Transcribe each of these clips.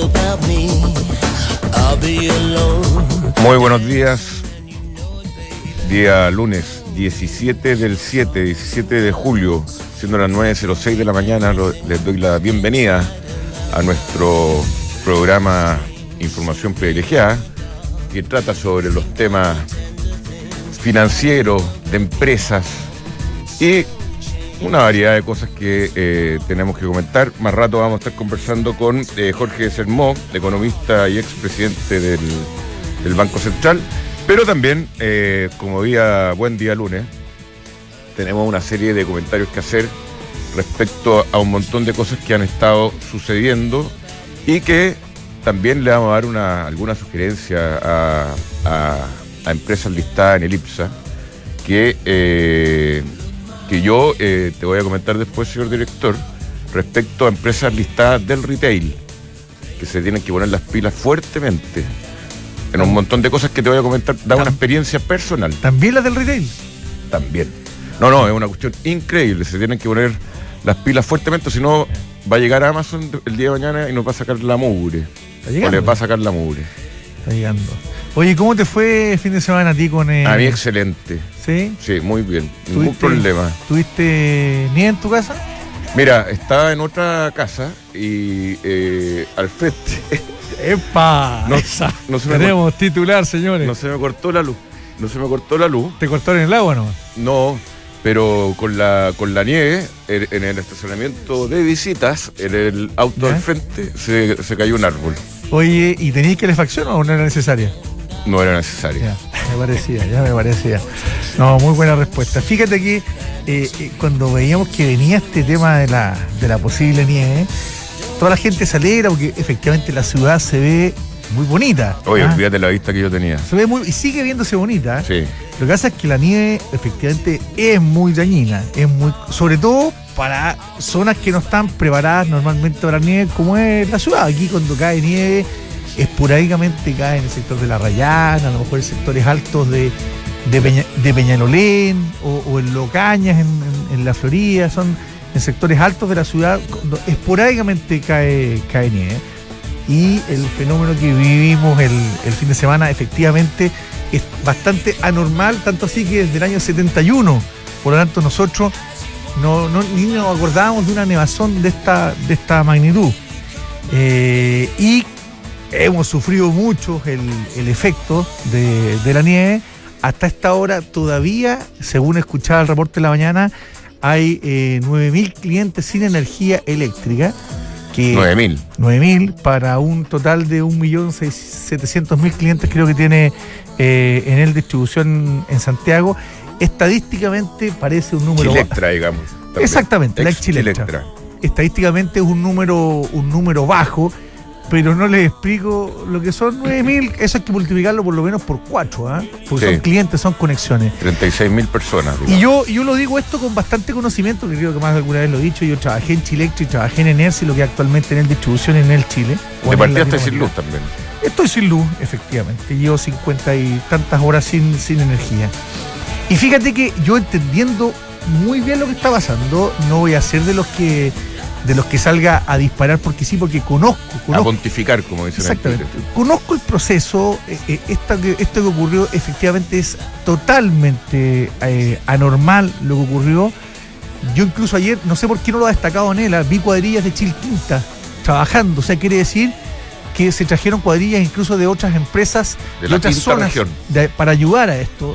Muy buenos días. Día lunes 17 de julio, siendo las 9:06 de la mañana, les doy la bienvenida a nuestro programa Información Privilegiada, que trata sobre los temas financieros, de empresas y una variedad de cosas que tenemos que comentar. Más rato vamos a estar conversando con Jorge Sermó, economista y expresidente del Banco Central, pero también, como buen día lunes, tenemos una serie de comentarios que hacer respecto a un montón de cosas que han estado sucediendo y que también le vamos a dar alguna sugerencia a empresas listadas en el IPSA que yo te voy a comentar después, señor director, respecto a empresas listadas del retail, que se tienen que poner las pilas fuertemente en un montón de cosas que te voy a comentar, da una experiencia personal. ¿También las del retail? También. No, es una cuestión increíble, se tienen que poner las pilas fuertemente, si no va a llegar a Amazon el día de mañana y nos va a sacar la mugre. ¿Está llegando? O les va a sacar la mugre. Está llegando. Oye, ¿cómo te fue el fin de semana a ti con A mí excelente. ¿Sí? Sí, muy bien, ningún problema. ¿Tuviste nieve en tu casa? Mira, estaba en otra casa y al frente... ¡Epa! Tenemos titular, señores. No se me cortó la luz. ¿Te cortaron el agua, no? No, pero con la nieve, en el estacionamiento de visitas, en el auto al frente, se cayó un árbol. Oye, ¿y tenías calefacción o no era necesaria? No era necesaria. Ya me parecía. No, muy buena respuesta. Fíjate que cuando veíamos que venía este tema de la posible nieve, toda la gente se alegra porque efectivamente la ciudad se ve muy bonita. Oye, olvídate la vista que yo tenía. Se ve y sigue viéndose bonita. Sí. Lo que pasa es que la nieve efectivamente es muy dañina, sobre todo para zonas que no están preparadas normalmente para la nieve, como es la ciudad. Aquí cuando cae nieve, esporádicamente cae en el sector de La Rayana, a lo mejor en sectores altos de Peñalolén o en Locañas, en la Florida, son en sectores altos de la ciudad, esporádicamente cae nieve. Y el fenómeno que vivimos el fin de semana efectivamente es bastante anormal, tanto así que desde el año 71, por lo tanto nosotros ni nos acordábamos de una nevazón de esta magnitud. Y hemos sufrido mucho el efecto de la nieve. Hasta esta hora todavía, según escuchaba el reporte de la mañana, hay 9.000 clientes sin energía eléctrica. 9.000 para un total de 1.700.000 clientes creo que tiene Enel Distribución en Santiago. Estadísticamente parece un número Chilectra, digamos. También. Exactamente, la ex Chilectra. Estadísticamente es un número bajo, pero no les explico lo que son 9.000. Eso hay que multiplicarlo por lo menos por 4, porque son clientes, son conexiones. 36.000 personas. Digamos. Y yo lo digo esto con bastante conocimiento, que creo que más de alguna vez lo he dicho. Yo trabajé en Chilectra y trabajé en Enersi, lo que actualmente en el distribución en el Chile. De partida estoy sin luz también. Estoy sin luz, efectivamente. Llevo 50 y tantas horas sin energía. Y fíjate que yo, entendiendo muy bien lo que está pasando, no voy a ser de los que salga a disparar porque sí, porque conozco. A pontificar, como dicen. Exactamente. Conozco el proceso. Esto que ocurrió efectivamente es totalmente anormal lo que ocurrió. Yo incluso ayer, no sé por qué no lo ha destacado Nela, vi cuadrillas de Chilquinta trabajando. O sea, quiere decir que se trajeron cuadrillas incluso de otras empresas de otras zonas para ayudar a esto.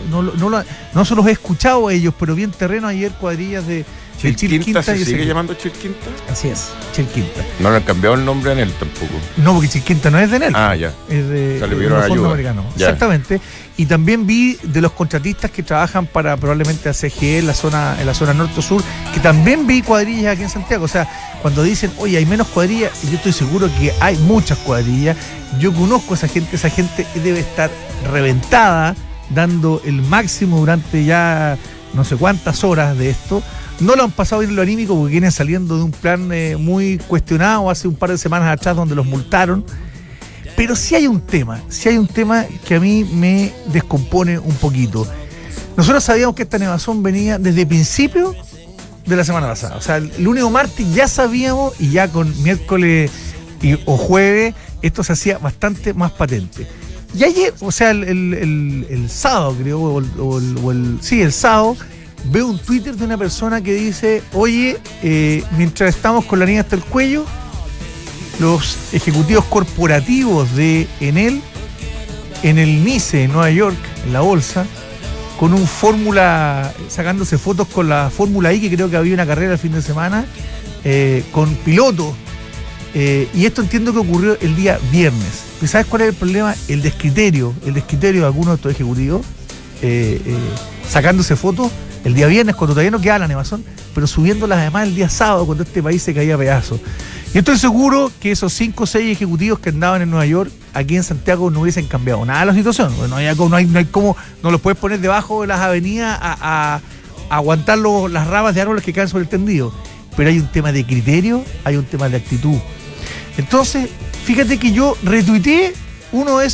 No se los he escuchado a ellos, pero vi en terreno ayer cuadrillas de Chilquinta. ¿Se sigue llamando Chilquinta? Así es, Chilquinta. No le han cambiado el nombre a Enel tampoco. No, porque Chilquinta no es de Enel. Ya. Es de fondo americano. Exactamente. Y también vi de los contratistas que trabajan para probablemente CGE en la zona norte o sur, que también vi cuadrillas aquí en Santiago. O sea, cuando dicen, oye, hay menos cuadrillas, yo estoy seguro que hay muchas cuadrillas. Yo conozco a esa gente debe estar reventada, dando el máximo durante ya no sé cuántas horas de esto. No lo han pasado bien lo anímico porque vienen saliendo de un plan muy cuestionado hace un par de semanas atrás donde los multaron. Pero sí hay un tema que a mí me descompone un poquito. Nosotros sabíamos que esta nevazón venía desde el principio de la semana pasada. O sea, el lunes o martes ya sabíamos, y ya con miércoles o jueves, esto se hacía bastante más patente. Y ayer, o sea, el sábado, creo, el sábado, veo un Twitter de una persona que dice: oye, mientras estamos con la niña hasta el cuello, los ejecutivos corporativos de Enel, en el NICE de Nueva York, en la bolsa, con un Fórmula, sacándose fotos con la Fórmula I, que creo que había una carrera el fin de semana, con pilotos. Y esto entiendo que ocurrió el día viernes. ¿Y sabes cuál es el problema? El descriterio de algunos de estos ejecutivos, sacándose fotos el día viernes, cuando todavía no quedaba la nevazón, pero subiéndolas además el día sábado, cuando este país se caía a pedazos. Y estoy seguro que esos 5 o 6 ejecutivos que andaban en Nueva York, aquí en Santiago, no hubiesen cambiado nada la situación. No hay como, no los puedes poner debajo de las avenidas a aguantar las ramas de árboles que caen sobre el tendido. Pero hay un tema de criterio, hay un tema de actitud. Entonces, fíjate que yo retuiteé de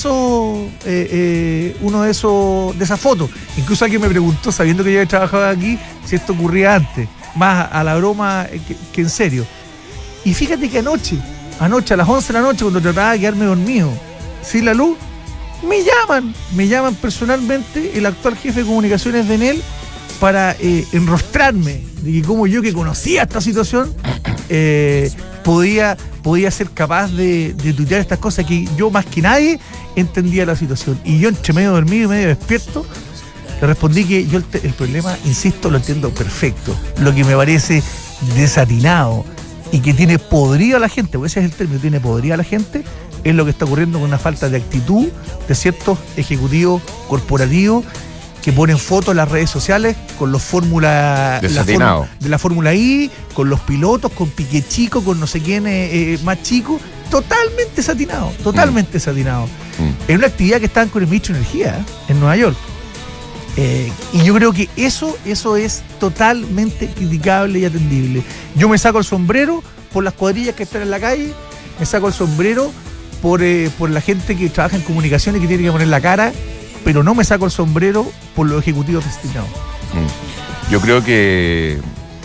esas fotos. Incluso alguien me preguntó, sabiendo que yo había trabajado aquí, si esto ocurría antes, más a la broma que en serio. Y fíjate que anoche a las 11 de la noche, cuando trataba de quedarme dormido sin la luz, me llaman personalmente el actual jefe de comunicaciones de Enel para enrostrarme de que como yo, que conocía esta situación, podía ser capaz de tuitear estas cosas, que yo más que nadie entendía la situación. Y yo, entre medio dormido y medio despierto, le respondí que yo el problema, insisto, lo entiendo perfecto. Lo que me parece desatinado y que tiene podrida a la gente, porque ese es el término, tiene podrida a la gente, es lo que está ocurriendo con una falta de actitud de ciertos ejecutivos corporativos que ponen fotos en las redes sociales con los Fórmula de la Fórmula I, con los pilotos, con Piqué chico, con no sé quién más chico, totalmente satinado. En una actividad que estaban con el ministro de Energía en Nueva York. Y yo creo que eso es totalmente criticable y atendible. Yo me saco el sombrero por las cuadrillas que están en la calle, me saco el sombrero por la gente que trabaja en comunicación y que tiene que poner la cara, pero no me saco el sombrero por los ejecutivos destinados. Yo creo que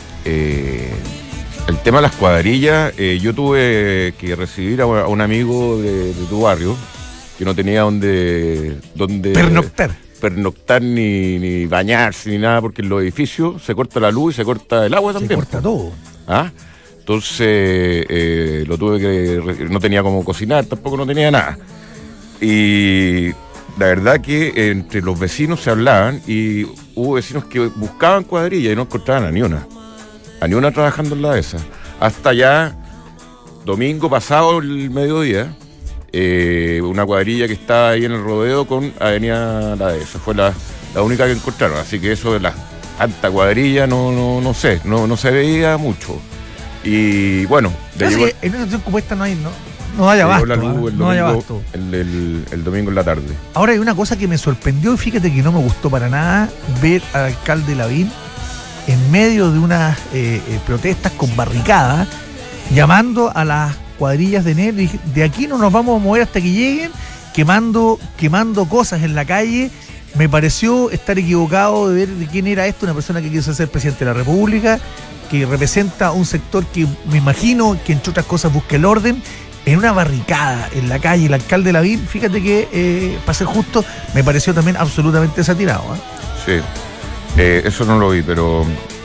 el tema de las cuadrillas, yo tuve que recibir a un amigo de tu barrio que no tenía donde pernoctar ni bañarse ni nada, porque en los edificios se corta la luz y se corta el agua también. Se corta todo. Entonces lo tuve que... No tenía cómo cocinar, tampoco no tenía nada. Y la verdad que entre los vecinos se hablaban y hubo vecinos que buscaban cuadrillas y no encontraban a ni una trabajando en la dehesa. Hasta ya domingo pasado, el mediodía, una cuadrilla que estaba ahí en el rodeo con Avenida La Dehesa. Fue la única que encontraron. Así que eso de la tanta cuadrilla no sé, no se veía mucho. Y bueno, en una situación como esta no hay abasto. La luz el domingo en la tarde. Ahora hay una cosa que me sorprendió y fíjate que no me gustó para nada, ver al alcalde Lavín en medio de unas protestas con barricadas, llamando a las cuadrillas de Enel, y de aquí no nos vamos a mover hasta que lleguen, quemando cosas en la calle. Me pareció estar equivocado de ver de quién era esto, una persona que quiso ser presidente de la República, que representa un sector que me imagino que entre otras cosas busca el orden, en una barricada en la calle. El alcalde Lavín, fíjate que, para ser justo, me pareció también absolutamente satirado. Sí, eso no lo vi, pero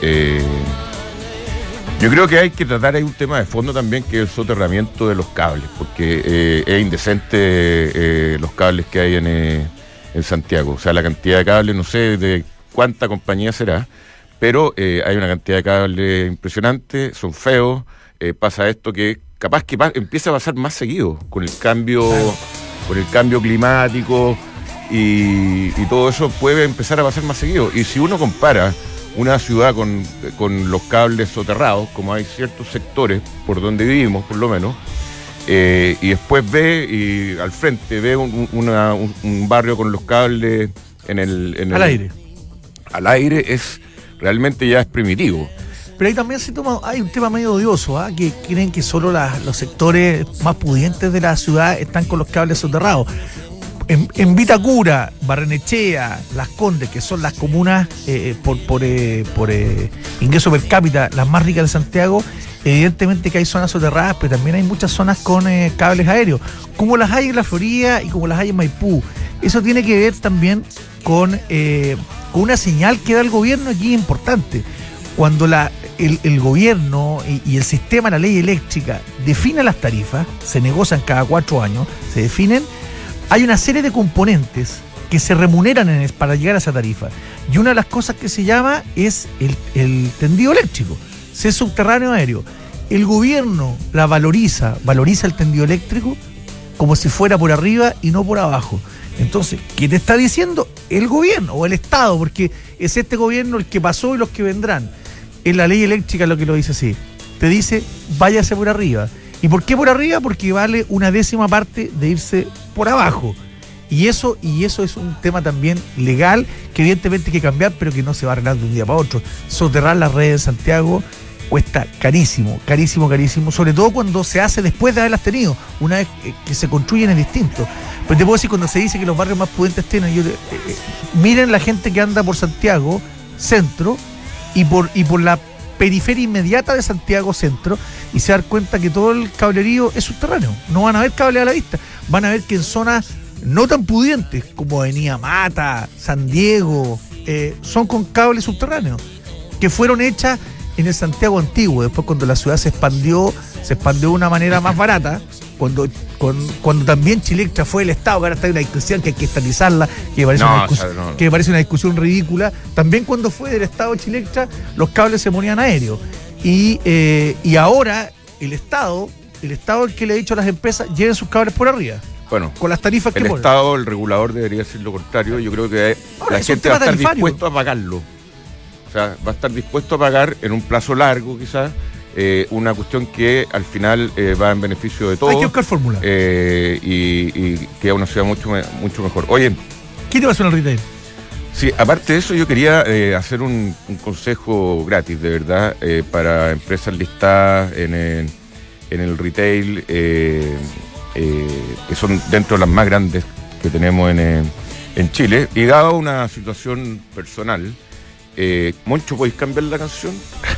yo creo que hay que tratar, hay un tema de fondo también, que es el soterramiento de los cables, porque es indecente los cables que hay en Santiago. O sea, la cantidad de cables, no sé de cuánta compañía será, pero hay una cantidad de cables impresionante, son feos, pasa esto que capaz que empieza a pasar más seguido con el cambio climático y todo eso puede empezar a pasar más seguido. Y si uno compara una ciudad con los cables soterrados, como hay ciertos sectores por donde vivimos, por lo menos, y después ve y al frente ve un barrio con los cables al aire, es realmente ya es primitivo. Pero ahí también hay un tema medio odioso, que creen que solo los sectores más pudientes de la ciudad están con los cables soterrados. En Vitacura, Barrenechea, Las Condes, que son las comunas por ingreso per cápita las más ricas de Santiago, Evidentemente que hay zonas soterradas, pero también hay muchas zonas con cables aéreos, como las hay en la Florida y como las hay en Maipú. Eso tiene que ver también con una señal que da el gobierno aquí importante. Cuando el gobierno y el sistema, la ley eléctrica, define las tarifas, se negocian cada 4 años, se definen, hay una serie de componentes que se remuneran para llegar a esa tarifa. Y una de las cosas que se llama es el tendido eléctrico, ese subterráneo aéreo. El gobierno valoriza el tendido eléctrico como si fuera por arriba y no por abajo. Entonces, ¿qué te está diciendo? El gobierno o el Estado, porque es este gobierno el que pasó y los que vendrán. En la ley eléctrica lo que lo dice así. Te dice, váyase por arriba. ¿Y por qué por arriba? Porque vale una décima parte de irse por abajo. Y eso es un tema también legal que evidentemente hay que cambiar, pero que no se va a arreglar de un día para otro. Soterrar las redes de Santiago cuesta carísimo, sobre todo cuando se hace después de haberlas tenido. Una vez que se construyen es distinto. Pero te puedo decir, cuando se dice que los barrios más pudentes tienen, miren la gente que anda por Santiago Centro y por la periferia inmediata de Santiago Centro, y se dan cuenta que todo el cablerío es subterráneo. No van a ver cable a la vista. Van a ver que en zonas no tan pudientes como Avenida Mata, San Diego, son con cables subterráneos que fueron hechas en el Santiago antiguo. Después, cuando la ciudad se expandió de una manera más barata, cuando también Chilectra fue el Estado, que ahora está en una discusión que hay que estatizarla, que me parece una discusión ridícula. También cuando fue del Estado Chilectra, los cables se ponían aéreos. Y ahora el Estado el que le ha dicho a las empresas, lleven sus cables por arriba. Bueno, con las tarifas que el ponen. Estado, el regulador, debería decir lo contrario. Yo creo que la gente va a estar dispuesto a pagarlo. O sea, va a estar dispuesto a pagar en un plazo largo, quizás, una cuestión que al final va en beneficio de todos. Hay que buscar fórmula. Y queda una ciudad mucho mejor. Oye, ¿qué te pasó en el retail? Sí, aparte de eso, yo quería hacer un consejo gratis, de verdad, para empresas listadas en el retail, que son dentro de las más grandes que tenemos en Chile. Y dado una situación personal, Moncho, ¿podéis cambiar la canción?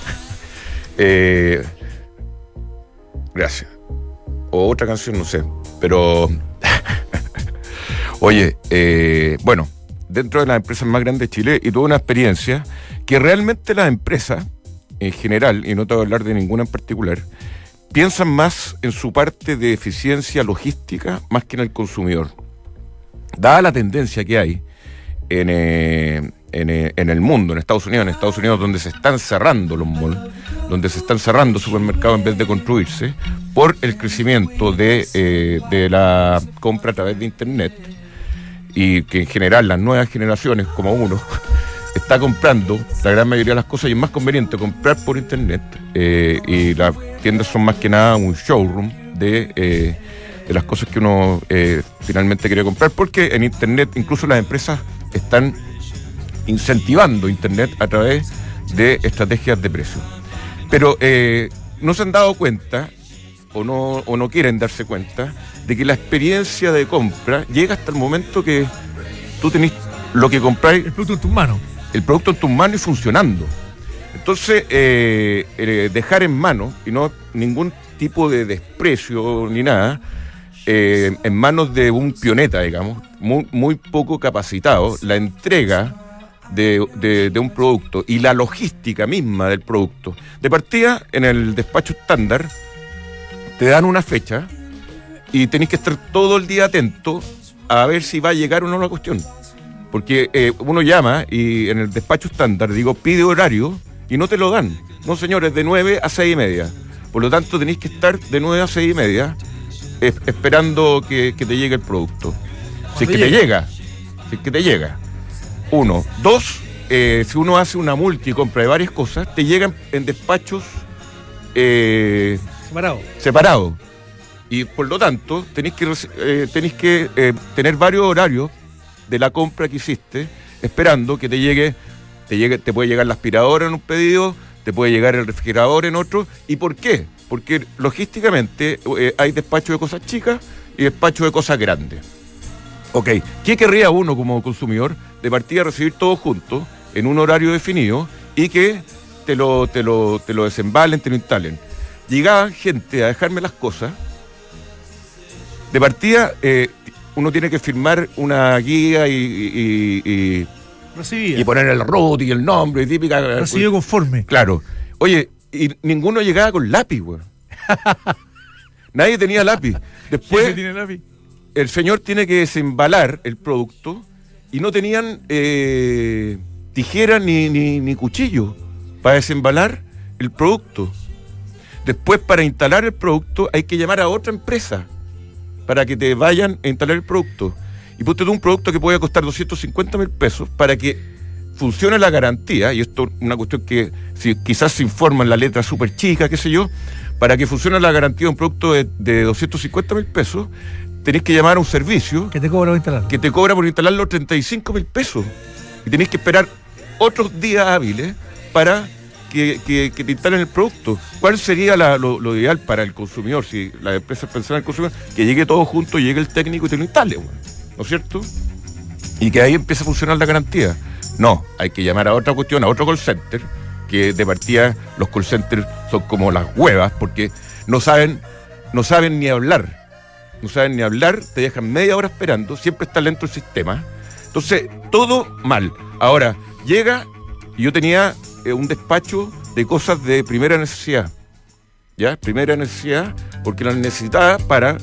Gracias. O otra canción, no sé. Pero, oye, bueno, dentro de las empresas más grandes de Chile, y tuve una experiencia que realmente las empresas, en general, y no te voy a hablar de ninguna en particular, piensan más en su parte de eficiencia logística más que en el consumidor. Dada la tendencia que hay en el mundo, en Estados Unidos, donde se están cerrando los malls, donde se están cerrando supermercados en vez de construirse, por el crecimiento de la compra a través de Internet, y que en general las nuevas generaciones, como uno, está comprando la gran mayoría de las cosas, y es más conveniente comprar por Internet, y las tiendas son más que nada un showroom de las cosas que uno finalmente quiere comprar, porque en Internet incluso las empresas están incentivando Internet a través de estrategias de precio. Pero no se han dado cuenta, o no quieren darse cuenta, de que la experiencia de compra llega hasta el momento que tú tenés lo que compráis, el producto en tus manos. El producto en tus manos y funcionando. Entonces, dejar en manos, y no ningún tipo de desprecio ni nada, en manos de un pioneta, digamos, muy poco capacitado, la entrega de un producto y la logística misma del producto. De partida, en el despacho estándar, te dan una fecha y tenés que estar todo el día atento a ver si va a llegar o no la cuestión. Porque uno llama y en el despacho estándar, pide horario y no te lo dan. No, señores, de 9 a 6:30. Por lo tanto, tenés que estar de 9 a 6:30 esperando que te llegue el producto. Si es que te llega. 1. 2, si uno hace una multicompra de varias cosas, te llegan en despachos separados. Y por lo tanto, tenés que tener varios horarios de la compra que hiciste, esperando que te puede llegar la aspiradora en un pedido, te puede llegar el refrigerador en otro. ¿Y por qué? Porque logísticamente hay despacho de cosas chicas y despacho de cosas grandes. Ok, ¿qué querría uno como consumidor? De partida recibir todo junto, en un horario definido, y que te lo desembalen, te lo instalen. Llegaban gente a dejarme las cosas. De partida, uno tiene que firmar una guía y poner el root y el nombre y típica. Recibido conforme. Claro. Oye, y ninguno llegaba con lápiz, güey. Nadie tenía lápiz. Después, ¿Quién tiene lápiz? el señor tiene que desembalar el producto y no tenían tijeras ni cuchillo para desembalar el producto. Después, para instalar el producto, hay que llamar a otra empresa para que te vayan a instalar el producto. Y ponte tú un producto que puede costar 250.000 pesos para que funcione la garantía, y esto es una cuestión que quizás se informa en la letra súper chica, qué sé yo, para que funcione la garantía de un producto de 250.000 pesos, tenés que llamar a un servicio que te cobra por instalarlo. Que te cobra por instalarlo 35.000 pesos. Y tenés que esperar otros días hábiles para que te instalen el producto. ¿Cuál sería lo ideal para el consumidor? Si la empresa pensara en el consumidor, que llegue todo junto, llegue el técnico y te lo instale, ¿no es cierto? Y que ahí empiece a funcionar la garantía. No, hay que llamar a otra cuestión, a otro call center, que de partida los call centers son como las huevas, porque no saben ni hablar. No saben ni hablar, te dejan media hora esperando, siempre está lento el sistema. Entonces, todo mal. Ahora, llega, y yo tenía un despacho de cosas de primera necesidad. ¿Ya? Primera necesidad, porque las necesitaba para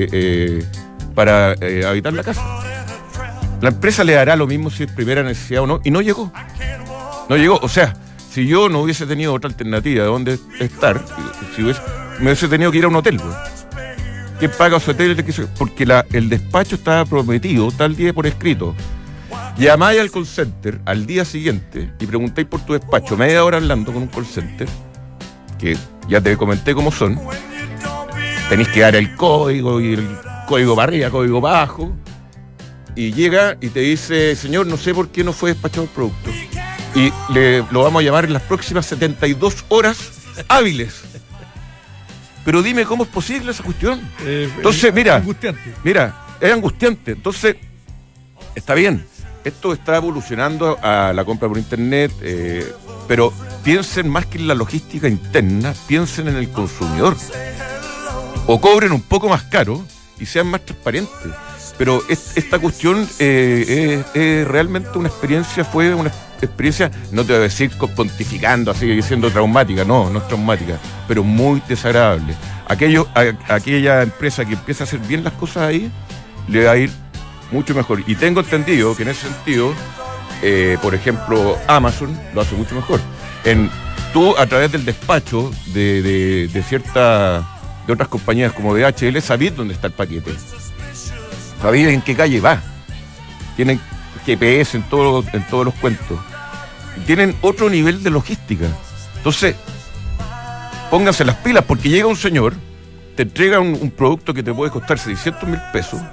habitar la casa. La empresa le dará lo mismo si es primera necesidad o no, y no llegó. No llegó, o sea, si yo no hubiese tenido otra alternativa de dónde estar, me hubiese tenido que ir a un hotel, güey. ¿Quién paga su hotel? Porque el despacho estaba prometido tal día por escrito. Llamáis al call center al día siguiente y preguntáis por tu despacho, media hora hablando con un call center, que ya te comenté cómo son. Tenéis que dar el código, y el código para arriba, código para abajo. Y llega y te dice, señor, no sé por qué no fue despachado el producto. Y lo vamos a llamar en las próximas 72 horas hábiles. Pero dime cómo es posible esa cuestión. Entonces, mira, es angustiante. Entonces, está bien, esto está evolucionando a la compra por internet, pero piensen más que en la logística interna, piensen en el consumidor. O cobren un poco más caro y sean más transparentes. Pero esta cuestión es realmente fue una experiencia, no te voy a decir pontificando, así diciendo traumática, no es traumática, pero muy desagradable. Aquella empresa que empieza a hacer bien las cosas ahí, le va a ir mucho mejor. Y tengo entendido que en ese sentido, por ejemplo, Amazon lo hace mucho mejor. Tú, a través del despacho de otras compañías como DHL, sabés dónde está el paquete. Sabéis en qué calle va. Tienen GPS en todos los cuentos. Tienen otro nivel de logística. Entonces, pónganse las pilas, porque llega un señor, te entrega un producto que te puede costar 600.000 pesos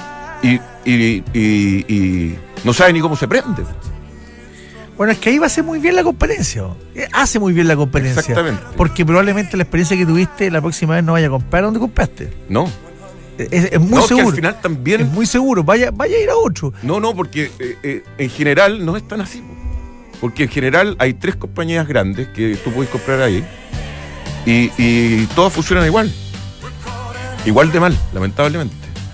y no sabe ni cómo se prende. Bueno, es que ahí va a ser muy bien la competencia. Hace muy bien la competencia. Exactamente. Porque probablemente la experiencia que tuviste la próxima vez no vaya a comprar donde compraste. No. Es muy seguro. Que al final también es muy seguro. Vaya a ir a otro. No, porque en general no es tan así. Porque en general hay 3 compañías grandes que tú puedes comprar ahí y todas funcionan igual. Igual de mal, lamentablemente.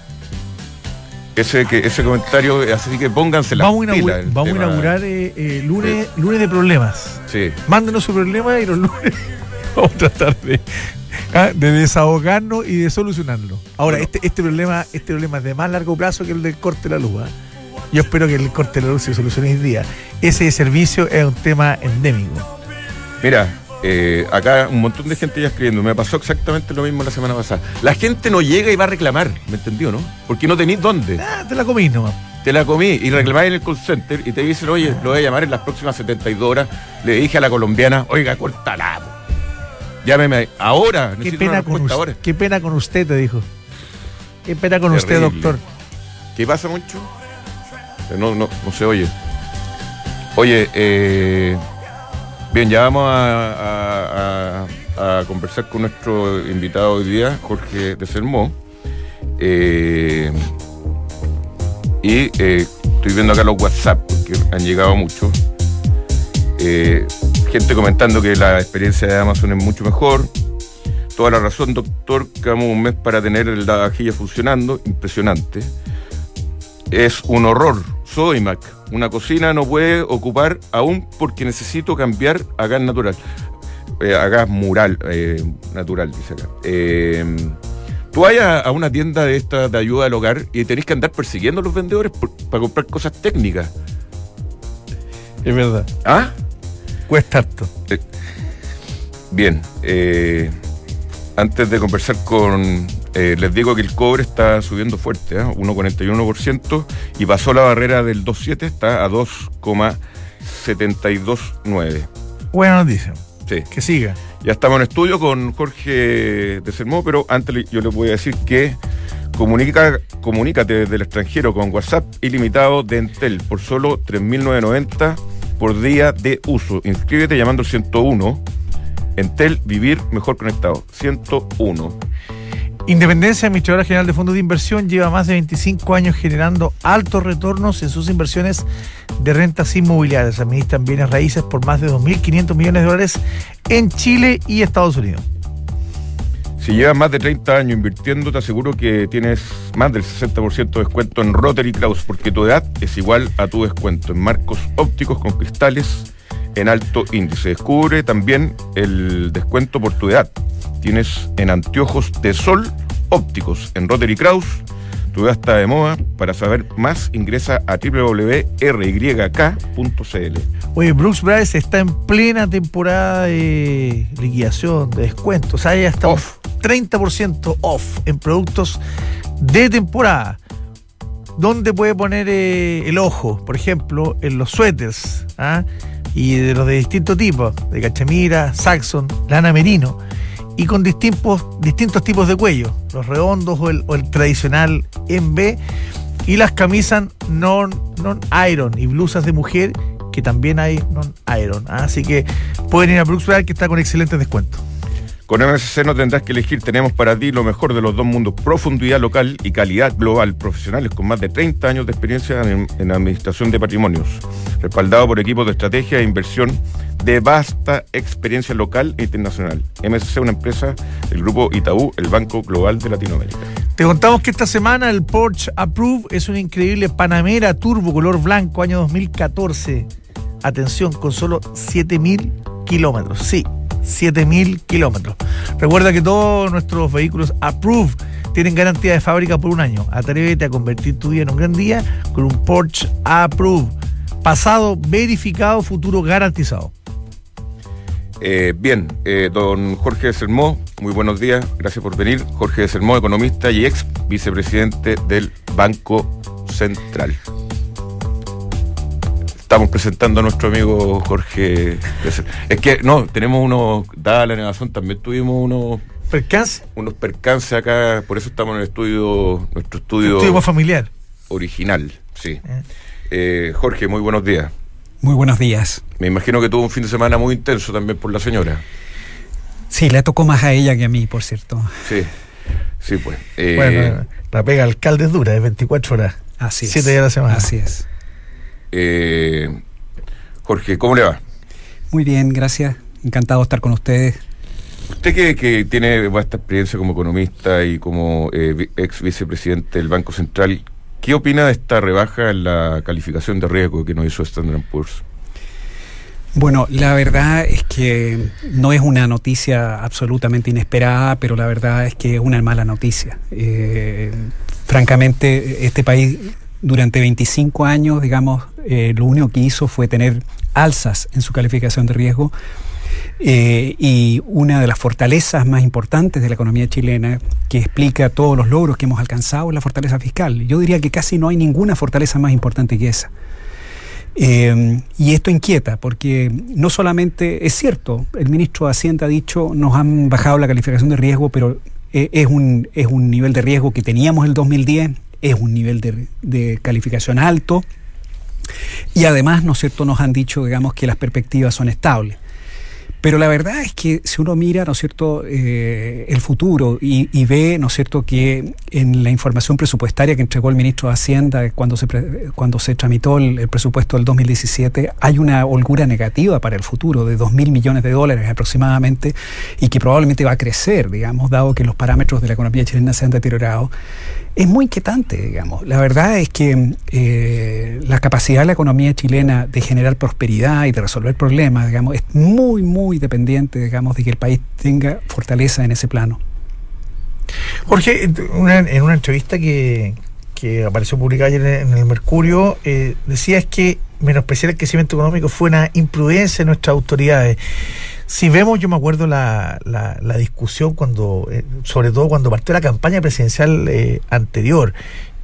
Ese comentario, así que pónganse las pilas. Vamos a inaugurar lunes de problemas. Sí. Mándenos su problema y los lunes vamos a tratar de desahogarnos y de solucionarlo. Ahora, bueno, este problema es de más largo plazo que el del corte de la luz. Yo espero que el corte de la luz se solucione hoy día. Ese servicio es un tema endémico. Mira, acá un montón de gente ya escribiendo. Me pasó exactamente lo mismo la semana pasada. La gente no llega y va a reclamar, ¿me entendió, no? Porque no tenéis dónde. Te la comí nomás. Te la comí y reclamáis en el call center y te dicen, oye, lo voy a llamar en las próximas 72 horas. Le dije a la colombiana, oiga, córtala. Llámeme ahora. Qué pena con usted, te dijo. Qué pena con usted, doctor. ¿Qué pasa, Moncho? No se oye. Oye, bien, ya vamos a conversar con nuestro invitado hoy día, Jorge de Sermó. Estoy viendo acá los WhatsApp, porque han llegado muchos. Gente comentando que la experiencia de Amazon es mucho mejor. Toda la razón, doctor. Quedamos un mes para tener la vajilla funcionando. Impresionante. Es un horror. Sodimac. Una cocina no puede ocupar aún porque necesito cambiar a gas natural. A gas mural, natural, dice acá. Tú vayas a una tienda de esta de ayuda al hogar y tenés que andar persiguiendo a los vendedores para comprar cosas técnicas. Es verdad. ¿Ah? Cuesta harto. Bien. Antes de conversar con... les digo que el cobre está subiendo fuerte, 1,41%, y pasó la barrera del 2,7, está a 2,729. Buena noticia. Sí. Que siga. Ya estamos en estudio con Jorge de Sermó, pero antes yo le voy a decir que comunícate desde el extranjero con WhatsApp ilimitado de Entel por solo 3.990 por día de uso. Inscríbete llamando al 101. Entel, vivir mejor conectado. 101. Independencia, administradora general de fondos de inversión, lleva más de 25 años generando altos retornos en sus inversiones de rentas inmobiliarias. Administran bienes raíces por más de 2.500 millones de dólares en Chile y Estados Unidos. Si llevas más de 30 años invirtiendo, te aseguro que tienes más del 60% de descuento en Rotary Kraus, porque tu edad es igual a tu descuento en marcos ópticos con cristales en alto índice. Descubre también el descuento por tu edad. Tienes en anteojos de sol ópticos en Rotary Kraus. Tu edad está de moda. Para saber más, ingresa a www.ryk.cl. Oye, Brooks Brothers está en plena temporada de liquidación, de descuentos. O sea, ya está Off. 30% off en productos de temporada. ¿Dónde puede poner el ojo? Por ejemplo, en los suéteres, y de los de distintos tipos, de cachemira, Saxon, lana merino, y con distintos tipos de cuello, los redondos o el tradicional en B, y las camisas non-iron y blusas de mujer que también hay non-iron. Así que pueden ir a Brooks Brothers, que está con excelentes descuentos. Con MSC no tendrás que elegir, tenemos para ti lo mejor de los dos mundos: profundidad local y calidad global. Profesionales con más de 30 años de experiencia en administración de patrimonios, respaldado por equipos de estrategia e inversión de vasta experiencia local e internacional. MSC, una empresa del grupo Itaú, el Banco Global de Latinoamérica. Te contamos que esta semana el Porsche Approve es una increíble Panamera Turbo color blanco, año 2014. Atención, con solo 7.000 kilómetros. Sí, 7.000 kilómetros. Recuerda que todos nuestros vehículos Approve tienen garantía de fábrica por un año. Atrévete a convertir tu día en un gran día con un Porsche Approve. Pasado verificado, futuro garantizado. Bien, don Jorge de Sermó, muy buenos días, gracias por venir. Jorge de Sermó, economista y ex vicepresidente del Banco Central. Estamos presentando a nuestro amigo Jorge. Es que no, tenemos unos, dada la negación, también tuvimos unos percances acá, por eso estamos en el estudio, nuestro estudio más familiar, original, sí. Jorge, muy buenos días. Muy buenos días. Me imagino que tuvo un fin de semana muy intenso también por la señora. Sí, le tocó más a ella que a mí, por cierto. Sí, pues. Bueno, la pega alcalde es dura, de 24 horas. Así es. 7 días a la semana. Así es. Jorge, ¿cómo le va? Muy bien, gracias. Encantado de estar con ustedes. Usted que tiene vasta experiencia como economista y como ex vicepresidente del Banco Central, ¿qué opina de esta rebaja en la calificación de riesgo que nos hizo Standard & Poor's? Bueno, la verdad es que no es una noticia absolutamente inesperada, pero la verdad es que es una mala noticia. Francamente, este país durante 25 años, digamos, lo único que hizo fue tener alzas en su calificación de riesgo, y una de las fortalezas más importantes de la economía chilena, que explica todos los logros que hemos alcanzado, es la fortaleza fiscal. Yo diría que casi no hay ninguna fortaleza más importante que esa. Y esto inquieta, porque no solamente es cierto, el ministro de Hacienda ha dicho, nos han bajado la calificación de riesgo, pero es un nivel de riesgo que teníamos en el 2010, es un nivel de calificación alto, y además, ¿no es cierto?, nos han dicho, digamos, que las perspectivas son estables. Pero la verdad es que si uno mira, ¿no es cierto?, el futuro y ve, ¿no es cierto?, que en la información presupuestaria que entregó el ministro de Hacienda cuando se tramitó el presupuesto del 2017, hay una holgura negativa para el futuro de $2.000 millones aproximadamente, y que probablemente va a crecer, digamos, dado que los parámetros de la economía chilena se han deteriorado. Es muy inquietante, digamos. La verdad es que la capacidad de la economía chilena de generar prosperidad y de resolver problemas, digamos, es muy, muy dependiente, digamos, de que el país tenga fortaleza en ese plano. Jorge, en una entrevista que apareció publicada ayer en el Mercurio, decías que menospreciar el crecimiento económico fue una imprudencia de nuestras autoridades. Si vemos, yo me acuerdo la discusión cuando, sobre todo cuando partió la campaña presidencial anterior,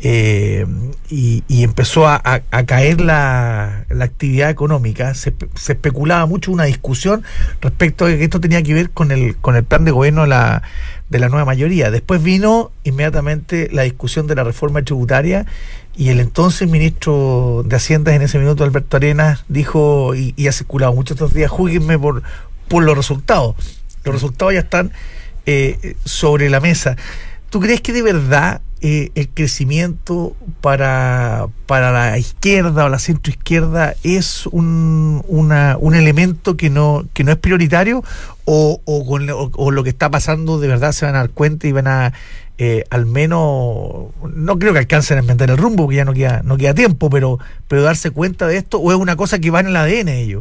y empezó a caer la actividad económica, se especulaba mucho una discusión respecto a que esto tenía que ver con el plan de gobierno de la nueva mayoría. Después vino inmediatamente la discusión de la reforma tributaria, y el entonces ministro de Hacienda en ese minuto, Alberto Arenas, dijo, y ha circulado mucho estos días: júguenme por los resultados. Los resultados ya están sobre la mesa. ¿Tú crees que de verdad el crecimiento para la izquierda o la centroizquierda es un elemento que no es prioritario, o lo que está pasando de verdad se van a dar cuenta y van a al menos, no creo que alcancen a inventar el rumbo, porque ya no queda tiempo, pero darse cuenta de esto, o es una cosa que va en el ADN de ellos?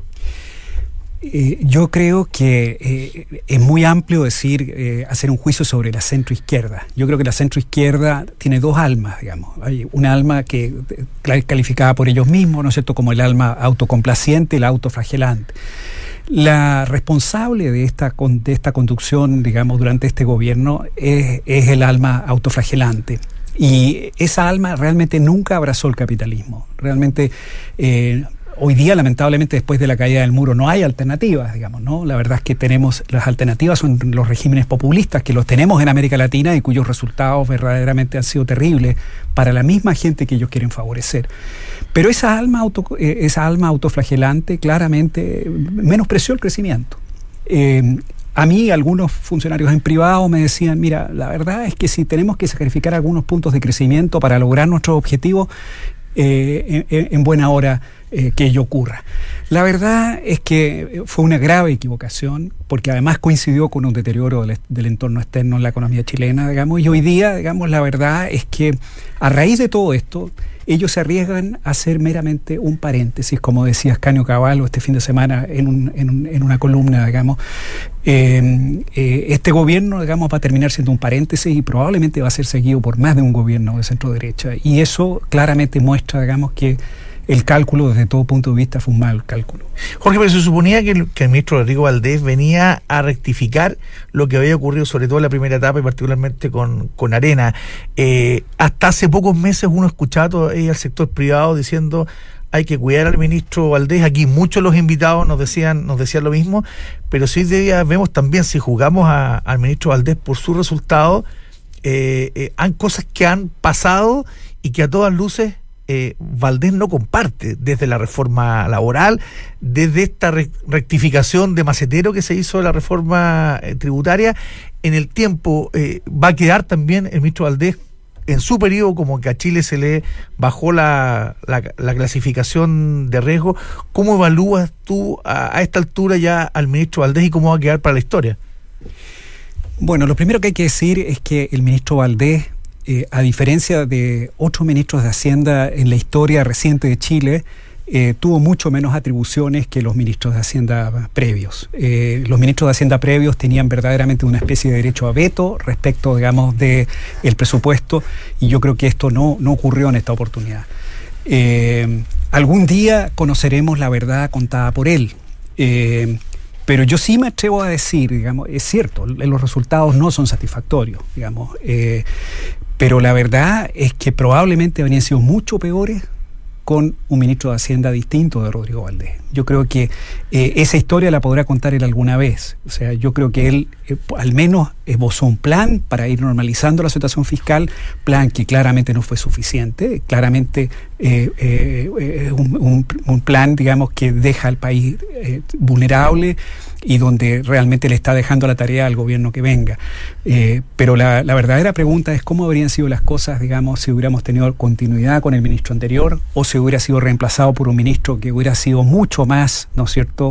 Yo creo que es muy amplio hacer un juicio sobre la centroizquierda. Yo creo que la centroizquierda tiene dos almas, digamos. Hay una alma que calificada por ellos mismos, ¿no es cierto?, como el alma autocomplaciente y la autoflagelante. La responsable de esta conducción, digamos, durante este gobierno es el alma autoflagelante. Y esa alma realmente nunca abrazó el capitalismo. Realmente hoy día, lamentablemente, después de la caída del muro, no hay alternativas, digamos, ¿no? La verdad es que las alternativas son los regímenes populistas, que los tenemos en América Latina y cuyos resultados verdaderamente han sido terribles para la misma gente que ellos quieren favorecer. Pero esa alma autoflagelante claramente menospreció el crecimiento. A mí algunos funcionarios en privado me decían: mira, la verdad es que si tenemos que sacrificar algunos puntos de crecimiento para lograr nuestros objetivos, en buena hora que ello ocurra. La verdad es que fue una grave equivocación, porque además coincidió con un deterioro del entorno externo en la economía chilena, digamos, y hoy día, digamos, la verdad es que a raíz de todo esto, ellos se arriesgan a hacer meramente un paréntesis, como decía Ascanio Cavallo este fin de semana en una columna, digamos. Este gobierno, digamos, va a terminar siendo un paréntesis y probablemente va a ser seguido por más de un gobierno de centro derecha, y eso claramente muestra, digamos, que el cálculo desde todo punto de vista fue un mal cálculo. Jorge, pero se suponía que el ministro Rodrigo Valdés venía a rectificar lo que había ocurrido, sobre todo en la primera etapa y particularmente con Arena. Hasta hace pocos meses uno escuchaba todavía al sector privado diciendo: hay que cuidar al ministro Valdés. Aquí muchos de los invitados nos decían lo mismo, pero si hoy día vemos también, si juzgamos al ministro Valdés por su resultado, hay cosas que han pasado y que a todas luces Valdés no comparte, desde la reforma laboral, desde esta rectificación de macetero que se hizo de la reforma tributaria. En el tiempo va a quedar también el ministro Valdés en su periodo, como que a Chile se le bajó la clasificación de riesgo. ¿Cómo evalúas tú a esta altura ya al ministro Valdés y cómo va a quedar para la historia? Bueno, lo primero que hay que decir es que el ministro Valdés, a diferencia de otros ministros de Hacienda en la historia reciente de Chile, tuvo mucho menos atribuciones que los ministros de Hacienda previos. Los ministros de Hacienda previos tenían verdaderamente una especie de derecho a veto respecto, digamos, de el presupuesto, y yo creo que esto no ocurrió en esta oportunidad. Algún día conoceremos la verdad contada por él. Pero yo sí me atrevo a decir, digamos, es cierto, los resultados no son satisfactorios, digamos, pero la verdad es que probablemente habrían sido mucho peores con un ministro de Hacienda distinto de Rodrigo Valdés. Yo creo que esa historia la podrá contar él alguna vez. O sea, yo creo que él al menos esbozó un plan para ir normalizando la situación fiscal, plan que claramente no fue suficiente, claramente un plan, digamos, que deja al país vulnerable y donde realmente le está dejando la tarea al gobierno que venga. Pero la verdadera pregunta es cómo habrían sido las cosas, digamos, si hubiéramos tenido continuidad con el ministro anterior o si hubiera sido reemplazado por un ministro que hubiera sido mucho más, ¿no es cierto?,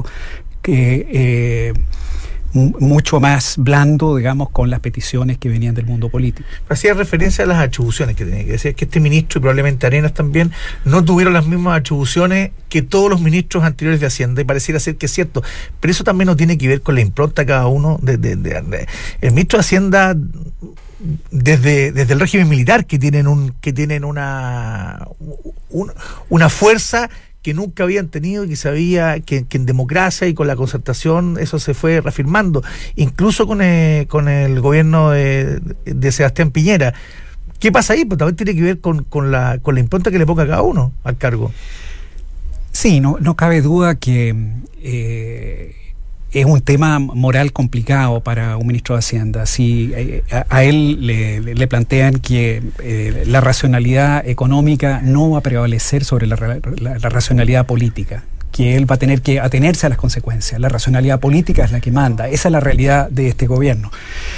mucho más blando, digamos, con las peticiones que venían del mundo político. Hacía referencia a las atribuciones que tenía, que decía que este ministro y probablemente Arenas también no tuvieron las mismas atribuciones que todos los ministros anteriores de Hacienda, y pareciera ser que es cierto, pero eso también no tiene que ver con la impronta de cada uno. El ministro de Hacienda, desde el régimen militar, que tienen una fuerza que nunca habían tenido y que sabía que en democracia y con la concertación eso se fue reafirmando, incluso con el gobierno de Sebastián Piñera. ¿Qué pasa ahí? Pues también tiene que ver con la impronta que le ponga cada uno al cargo. Sí, no cabe duda que es un tema moral complicado para un ministro de Hacienda. Si a él le plantean que la racionalidad económica no va a prevalecer sobre la racionalidad política, que él va a tener que atenerse a las consecuencias. La racionalidad política es la que manda. Esa es la realidad de este gobierno.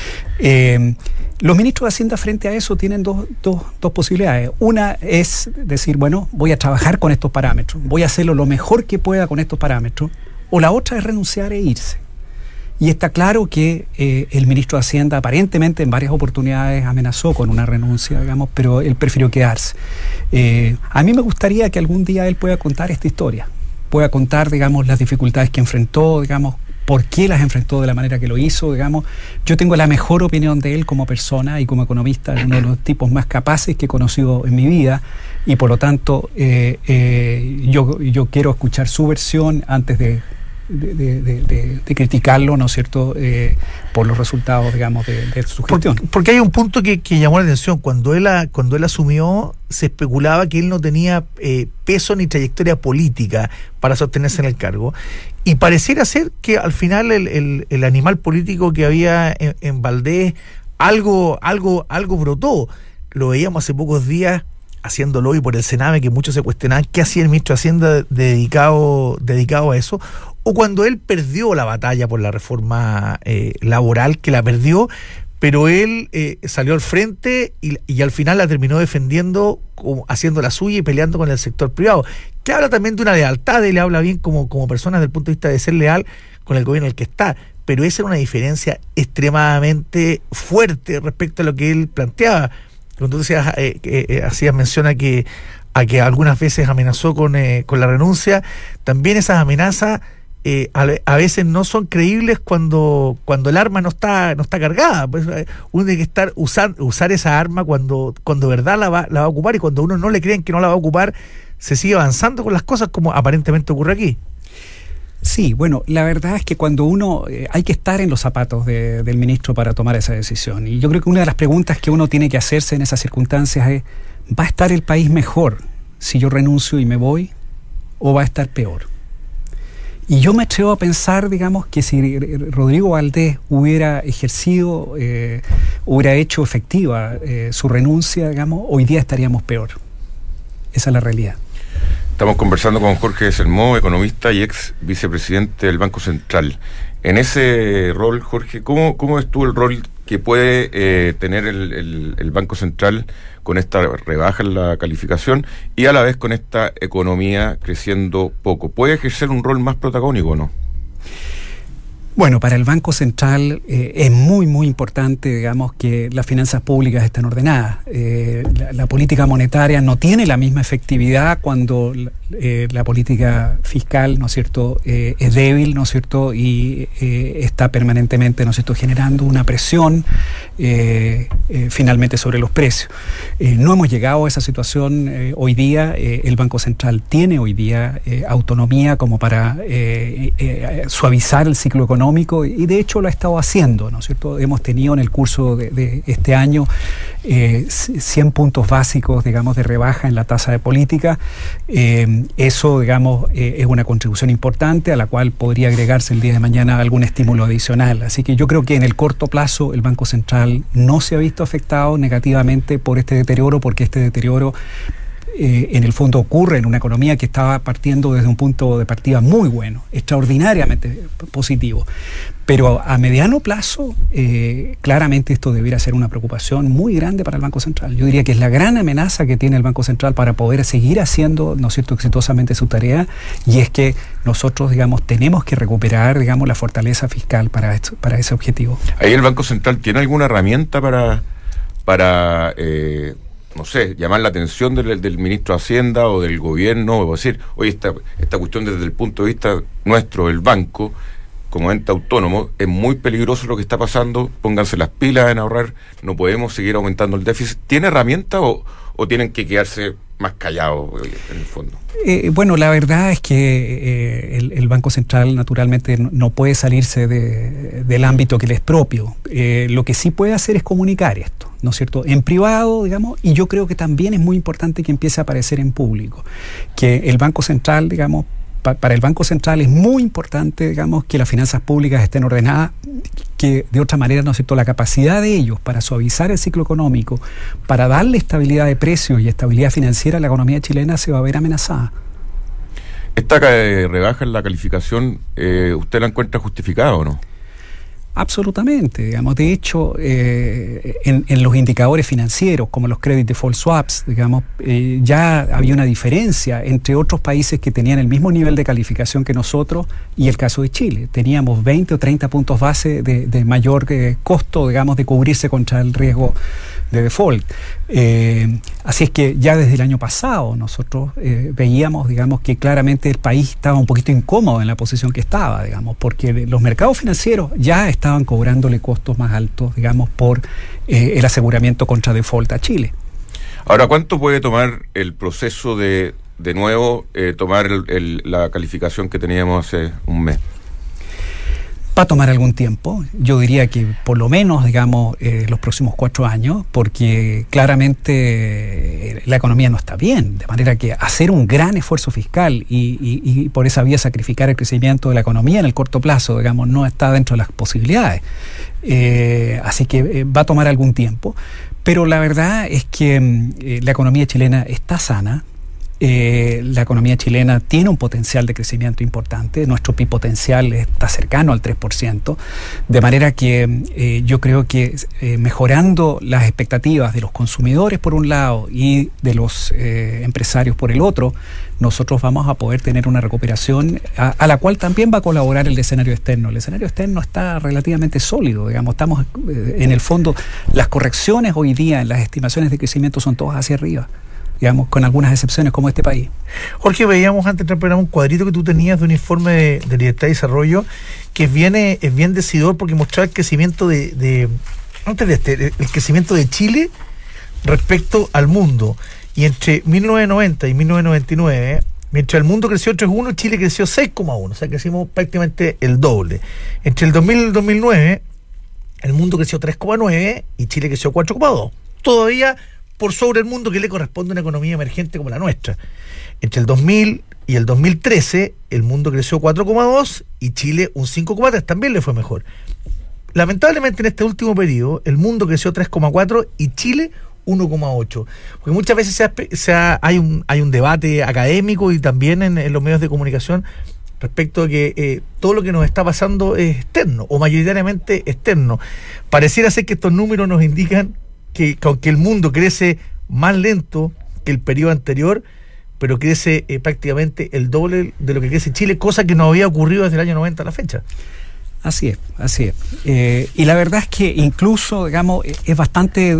Los ministros de Hacienda frente a eso tienen dos posibilidades. Una es decir, bueno, voy a trabajar con estos parámetros, voy a hacerlo lo mejor que pueda con estos parámetros, o la otra es renunciar e irse. Y está claro que el ministro de Hacienda aparentemente en varias oportunidades amenazó con una renuncia, digamos, pero él prefirió quedarse. A mí me gustaría que algún día él pueda contar esta historia, pueda contar, digamos, las dificultades que enfrentó, digamos, por qué las enfrentó de la manera que lo hizo, digamos. Yo tengo la mejor opinión de él como persona y como economista, es uno de los tipos más capaces que he conocido en mi vida, y por lo tanto yo quiero escuchar su versión antes de criticarlo, ¿no es cierto?, por los resultados, digamos, de su gestión. Porque hay un punto que llamó la atención. Cuando él asumió, se especulaba que él no tenía peso ni trayectoria política para sostenerse en el cargo, y pareciera ser que al final el animal político que había en Valdés algo brotó. Lo veíamos hace pocos días haciendo lobby por el Sename, que muchos se cuestionaban qué hacía el ministro de Hacienda dedicado a eso, o cuando él perdió la batalla por la reforma laboral, que la perdió, pero él salió al frente y al final la terminó defendiendo, haciendo la suya y peleando con el sector privado, que habla también de una lealtad. Él habla bien como persona desde el punto de vista de ser leal con el gobierno en el que está, pero esa era una diferencia extremadamente fuerte respecto a lo que él planteaba. Cuando tú hacías mención a que algunas veces amenazó con la renuncia, también esas amenazas a veces no son creíbles cuando el arma no está cargada. Pues uno tiene que usar esa arma cuando de verdad la va a ocupar, y cuando uno no le creen que no la va a ocupar, se sigue avanzando con las cosas, como aparentemente ocurre aquí. Sí, bueno, la verdad es que cuando uno hay que estar en los zapatos del ministro para tomar esa decisión, y yo creo que una de las preguntas que uno tiene que hacerse en esas circunstancias es: ¿va a estar el país mejor si yo renuncio y me voy, o va a estar peor? Y yo me atrevo a pensar, digamos, que si Rodrigo Valdés hubiera ejercido, hubiera hecho efectiva su renuncia, digamos, hoy día estaríamos peor. Esa es la realidad. Estamos conversando con Jorge Sermó, economista y ex vicepresidente del Banco Central. En ese rol, Jorge, ¿cómo ves tú el rol que puede tener el Banco Central con esta rebaja en la calificación y a la vez con esta economía creciendo poco? ¿Puede ejercer un rol más protagónico o no? Bueno, para el Banco Central es muy, muy importante, digamos, que las finanzas públicas estén ordenadas. La política monetaria no tiene la misma efectividad cuando la política fiscal, ¿no es cierto?, es débil, ¿no es cierto?, y está permanentemente, ¿no es cierto?, generando una presión finalmente sobre los precios. No hemos llegado a esa situación hoy día. El Banco Central tiene hoy día autonomía como para suavizar el ciclo económico, y de hecho lo ha estado haciendo, ¿no es cierto? Hemos tenido en el curso de este año 100 puntos básicos, digamos, de rebaja en la tasa de política. Eso, digamos, es una contribución importante a la cual podría agregarse el día de mañana algún estímulo adicional. Así que yo creo que en el corto plazo el Banco Central no se ha visto afectado negativamente por este deterioro, porque este deterioro en el fondo ocurre en una economía que estaba partiendo desde un punto de partida muy bueno, extraordinariamente positivo. Pero a mediano plazo, claramente esto debiera ser una preocupación muy grande para el Banco Central. Yo diría que es la gran amenaza que tiene el Banco Central para poder seguir haciendo, ¿no es cierto?, exitosamente su tarea, y es que nosotros, digamos, tenemos que recuperar, digamos, la fortaleza fiscal para ese objetivo. ¿Ahí el Banco Central tiene alguna herramienta para no sé, llamar la atención del ministro de Hacienda o del gobierno, o decir, oye, esta cuestión desde el punto de vista nuestro, el banco, como ente autónomo, es muy peligroso lo que está pasando, pónganse las pilas en ahorrar, no podemos seguir aumentando el déficit? ¿Tiene herramienta o tienen que quedarse más callados en el fondo? Bueno, la verdad es que el Banco Central naturalmente no puede salirse del ámbito que le es propio. Lo que sí puede hacer es comunicar esto, ¿no es cierto?, en privado, digamos, y yo creo que también es muy importante que empiece a aparecer en público, que el Banco Central, digamos, para el Banco Central es muy importante, digamos, que las finanzas públicas estén ordenadas, que de otra manera, ¿no es cierto?, la capacidad de ellos para suavizar el ciclo económico, para darle estabilidad de precios y estabilidad financiera a la economía chilena, se va a ver amenazada. ¿Esta rebaja en la calificación, usted la encuentra justificada o no? Absolutamente, digamos. De hecho, en los indicadores financieros, como los credit default swaps, digamos, ya había una diferencia entre otros países que tenían el mismo nivel de calificación que nosotros y el caso de Chile. Teníamos 20 o 30 puntos base de mayor costo, digamos, de cubrirse contra el riesgo de default. Así es que ya desde el año pasado nosotros veíamos, digamos, que claramente el país estaba un poquito incómodo en la posición que estaba, digamos, porque los mercados financieros ya estaban cobrándole costos más altos, digamos, por el aseguramiento contra default a Chile. Ahora, ¿cuánto puede tomar el proceso de nuevo tomar la calificación que teníamos hace un mes? Va a tomar algún tiempo, yo diría que por lo menos, digamos, los próximos 4 años, porque claramente la economía no está bien, de manera que hacer un gran esfuerzo fiscal y por esa vía sacrificar el crecimiento de la economía en el corto plazo, digamos, no está dentro de las posibilidades. Así que va a tomar algún tiempo, pero la verdad es que la economía chilena está sana. La economía chilena tiene un potencial de crecimiento importante, nuestro PIB potencial está cercano al 3%, de manera que yo creo que mejorando las expectativas de los consumidores por un lado y de los empresarios por el otro, nosotros vamos a poder tener una recuperación a la cual también va a colaborar el escenario externo. El escenario externo está relativamente sólido, digamos, estamos en el fondo, las correcciones hoy día en las estimaciones de crecimiento son todas hacia arriba, digamos, con algunas excepciones como este país. Jorge, veíamos antes del programa un cuadrito que tú tenías de un informe de Libertad y Desarrollo que es bien decidor porque mostraba el crecimiento el crecimiento de Chile respecto al mundo. Y entre 1990 y 1999, mientras el mundo creció 3,1, Chile creció 6,1, o sea, crecimos prácticamente el doble. Entre el 2000 y el 2009, el mundo creció 3,9 y Chile creció 4,2. Todavía por sobre el mundo que le corresponde a una economía emergente como la nuestra. Entre el 2000 y el 2013, el mundo creció 4,2 y Chile un 5,3, también le fue mejor. Lamentablemente en este último periodo, el mundo creció 3,4 y Chile 1,8. Porque muchas veces hay un debate académico y también en los medios de comunicación respecto a que todo lo que nos está pasando es externo, o mayoritariamente externo. Pareciera ser que estos números nos indican que aunque el mundo crece más lento que el periodo anterior, pero crece prácticamente el doble de lo que crece Chile, cosa que no había ocurrido desde el año 90 a la fecha. Así es, así es. Y la verdad es que incluso, digamos, es bastante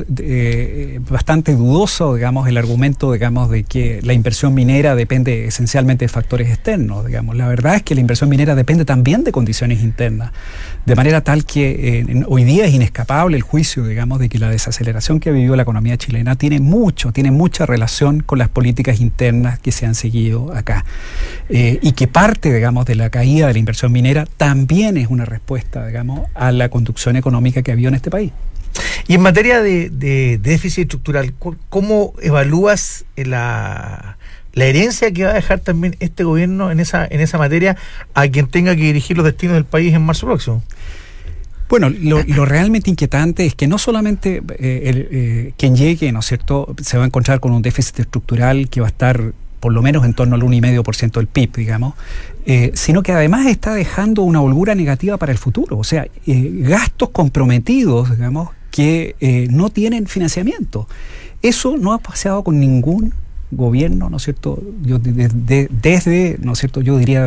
dudoso, digamos, el argumento, digamos, de que la inversión minera depende esencialmente de factores externos, digamos. La verdad es que la inversión minera depende también de condiciones internas, de manera tal que hoy día es inescapable el juicio, digamos, de que la desaceleración que ha vivido la economía chilena tiene mucha relación con las políticas internas que se han seguido acá. Y que parte, digamos, de la caída de la inversión minera también es una respuesta, digamos, a la conducción económica que había en este país. Y en materia de déficit estructural, ¿cómo evalúas la herencia que va a dejar también este gobierno en esa materia a quien tenga que dirigir los destinos del país en marzo próximo? Bueno, lo realmente inquietante es que no solamente quien llegue, ¿no es cierto?, se va a encontrar con un déficit estructural que va a estar por lo menos en torno al 1,5% del PIB, digamos, sino que además está dejando una holgura negativa para el futuro. O sea, gastos comprometidos, digamos, que no tienen financiamiento. Eso no ha pasado con ningún gobierno, ¿no es cierto? Desde, ¿no es cierto?, yo diría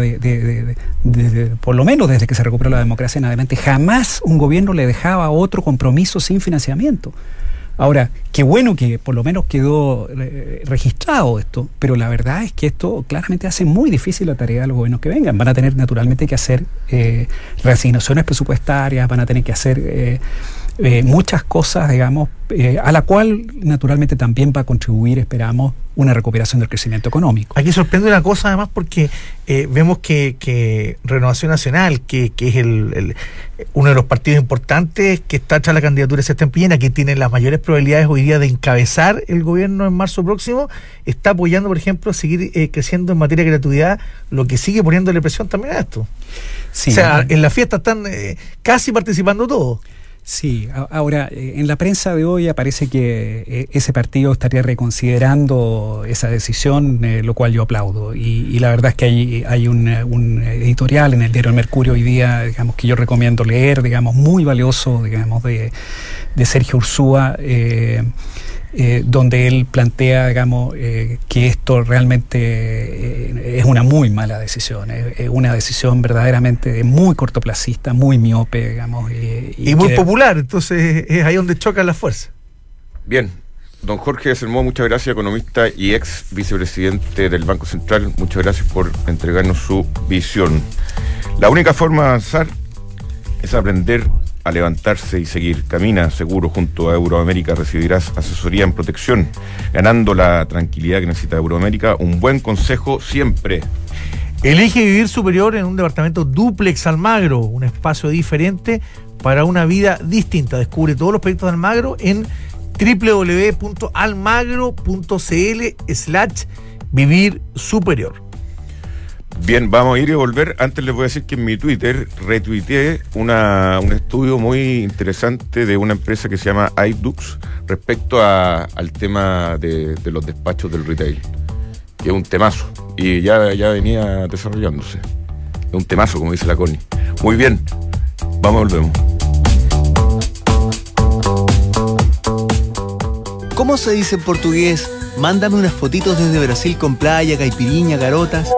por lo menos desde que se recuperó la democracia en adelante, jamás un gobierno le dejaba otro compromiso sin financiamiento. Ahora, qué bueno que por lo menos quedó registrado esto, pero la verdad es que esto claramente hace muy difícil la tarea de los gobiernos que vengan. Van a tener naturalmente que hacer reasignaciones presupuestarias, van a tener que hacer muchas cosas, digamos, a la cual naturalmente también va a contribuir, esperamos, una recuperación del crecimiento económico. Aquí sorprende una cosa además porque vemos que Renovación Nacional, que es uno de los partidos importantes que está tras la candidatura de Sebastián Piñera, que tiene las mayores probabilidades hoy día de encabezar el gobierno en marzo próximo, está apoyando, por ejemplo, seguir creciendo en materia de gratuidad, lo que sigue poniéndole presión también a esto. Sí, o sea, en la fiesta están casi participando todos. Sí, ahora en la prensa de hoy aparece que ese partido estaría reconsiderando esa decisión, lo cual yo aplaudo. Y la verdad es que hay un editorial en el diario El Mercurio hoy día, digamos, que yo recomiendo leer, digamos, muy valioso, digamos, de Sergio Ursúa, donde él plantea, digamos, que esto realmente es una muy mala decisión, es una decisión verdaderamente muy cortoplacista, muy miope, digamos. Y muy popular, entonces es ahí donde chocan las fuerzas. Bien, don Jorge Sermó, muchas gracias, economista y ex vicepresidente del Banco Central, muchas gracias por entregarnos su visión. La única forma de avanzar es aprender a levantarse y seguir. Camina seguro junto a Euroamérica, recibirás asesoría en protección, ganando la tranquilidad que necesita Euroamérica. Un buen consejo siempre. Elige vivir superior en un departamento dúplex Almagro, un espacio diferente para una vida distinta. Descubre todos los proyectos de Almagro en www.almagro.cl/vivir superior. Bien, vamos a ir y volver. Antes les voy a decir que en mi Twitter retuiteé un estudio muy interesante de una empresa que se llama iDux respecto al tema de los despachos del retail, que es un temazo y ya venía desarrollándose. Es un temazo, como dice la Connie. Muy bien, vamos, volvemos. ¿Cómo se dice en portugués? Mándame unas fotitos desde Brasil con playa, caipirinha, garotas.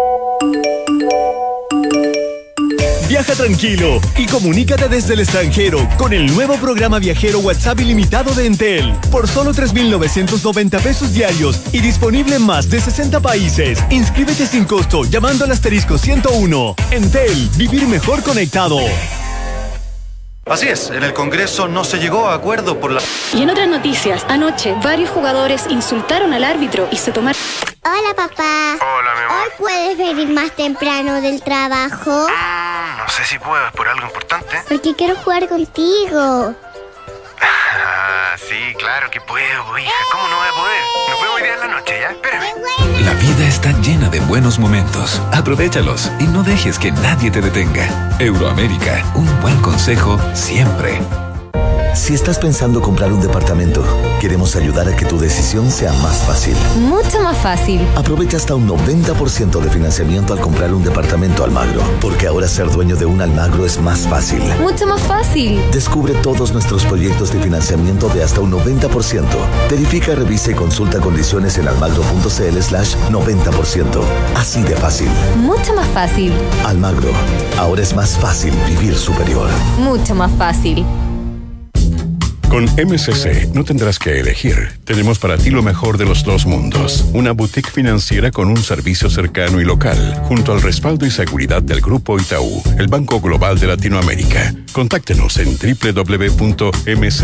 Viaja tranquilo y comunícate desde el extranjero con el nuevo programa viajero WhatsApp ilimitado de Entel. Por solo 3.990 pesos diarios y disponible en más de 60 países. Inscríbete sin costo llamando al *101. Entel, vivir mejor conectado. Así es, en el Congreso no se llegó a acuerdo por la... Y en otras noticias, anoche varios jugadores insultaron al árbitro y se tomaron... Hola, papá. Hola, mi amor. ¿Hoy puedes venir más temprano del trabajo? No sé si puedo, ¿es por algo importante? Porque quiero jugar contigo. Sí, claro que puedo, hija. ¿Cómo no voy a poder? Nos vemos hoy día en la noche, ¿ya? Espérame. La vida está llena de buenos momentos. Aprovéchalos y no dejes que nadie te detenga. Euroamérica, un buen consejo siempre. Si estás pensando comprar un departamento, queremos ayudar a que tu decisión sea más fácil. Mucho más fácil. Aprovecha hasta un 90% de financiamiento al comprar un departamento Almagro, porque ahora ser dueño de un Almagro es más fácil. Mucho más fácil. Descubre todos nuestros proyectos de financiamiento de hasta un 90%. Verifica, revisa y consulta condiciones en almagro.cl/90%. Así de fácil. Mucho más fácil. Almagro. Ahora es más fácil vivir superior. Mucho más fácil. Con MCC no tendrás que elegir. Tenemos para ti lo mejor de los dos mundos. Una boutique financiera con un servicio cercano y local, junto al respaldo y seguridad del Grupo Itaú, el Banco Global de Latinoamérica. Contáctenos en www.mcc.cl.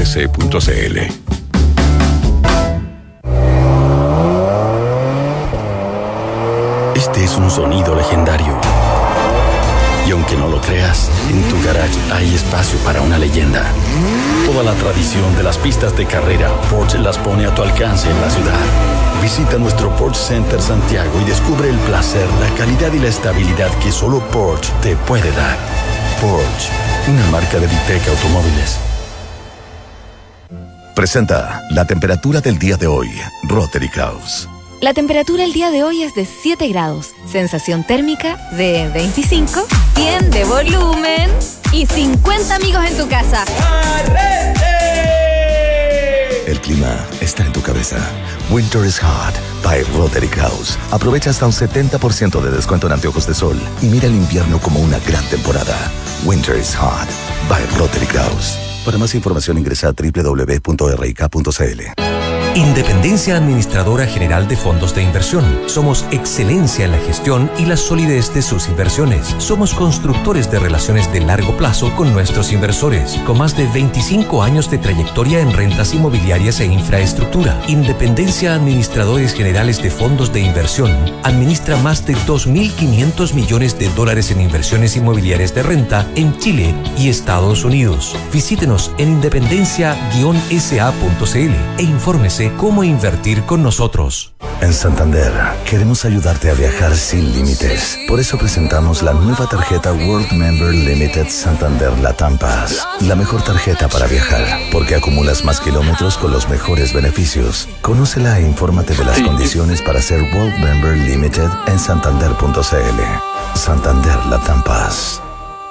Este es un sonido legendario. Y aunque no lo creas, en tu garage hay espacio para una leyenda. Toda la tradición de las pistas de carrera, Porsche las pone a tu alcance en la ciudad. Visita nuestro Porsche Center Santiago y descubre el placer, la calidad y la estabilidad que solo Porsche te puede dar. Porsche, una marca de Vitec Automóviles. Presenta la temperatura del día de hoy, Rotary House. La temperatura el día de hoy es de 7 grados, sensación térmica de 25, 100 de volumen y 50 amigos en tu casa. El clima está en tu cabeza. Winter is Hot by Rotary House. Aprovecha hasta un 70% de descuento en anteojos de sol y mira el invierno como una gran temporada. Winter is Hot by Rotary House. Para más información ingresa a www.rik.cl. Independencia Administradora General de Fondos de Inversión. Somos excelencia en la gestión y la solidez de sus inversiones. Somos constructores de relaciones de largo plazo con nuestros inversores, con más de 25 años de trayectoria en rentas inmobiliarias e infraestructura. Independencia Administradores Generales de Fondos de Inversión administra más de 2.500 millones de dólares en inversiones inmobiliarias de renta en Chile y Estados Unidos. Visítenos en independencia-sa.cl e infórmese cómo invertir con nosotros. En Santander, queremos ayudarte a viajar sin límites. Por eso presentamos la nueva tarjeta World Member Limited Santander Latam Pass. La mejor tarjeta para viajar, porque acumulas más kilómetros con los mejores beneficios. Conócela e infórmate de las condiciones para ser World Member Limited en santander.cl. Santander Latam Pass.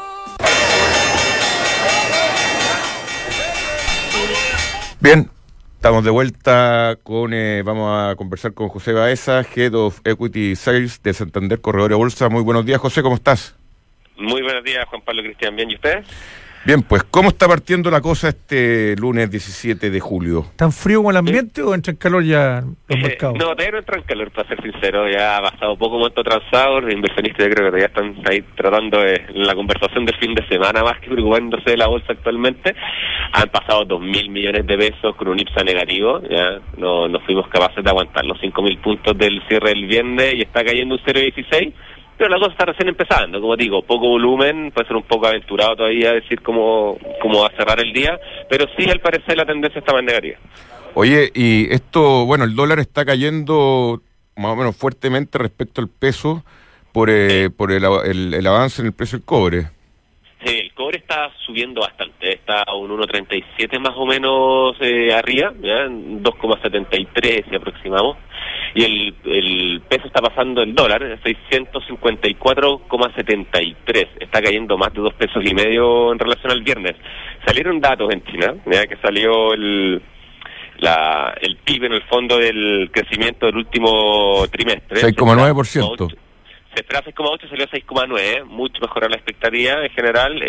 Bien. Estamos de vuelta con, vamos a conversar con José Baeza, Head of Equity Sales de Santander Corredores de Bolsa. Muy buenos días, José, ¿cómo estás? Muy buenos días, Juan Pablo, Cristian, ¿bien? ¿Y usted? Bien, pues, ¿cómo está partiendo la cosa este lunes 17 de julio? ¿Tan frío como el ambiente o entra en calor ya los mercados? No, todavía no entra en calor, para ser sincero. Ya ha pasado poco momento transado. Los inversionistas yo creo que todavía están ahí tratando de la conversación del fin de semana más que preocupándose de la bolsa actualmente. Han pasado 2.000 millones de pesos con un IPSA negativo. Ya no fuimos capaces de aguantar los 5.000 puntos del cierre del viernes y está cayendo un 0,16. Pero la cosa está recién empezando, como digo, poco volumen, puede ser un poco aventurado todavía decir cómo va a cerrar el día, pero sí al parecer la tendencia está más negativa. Oye, y esto, bueno, el dólar está cayendo más o menos fuertemente respecto al peso por el avance en el precio del cobre. Sí, el cobre está subiendo bastante, está a un 1.37 más o menos arriba, ¿ya? 2,73 si aproximamos. Y el peso está pasando el dólar, 654,73. Está cayendo más de 2 pesos y medio en relación al viernes. Salieron datos en China, ya que salió el PIB en el fondo del crecimiento del último trimestre. 6,9%. Se esperaba 6,8, salió 6,9, mucho mejor a la expectativa en general.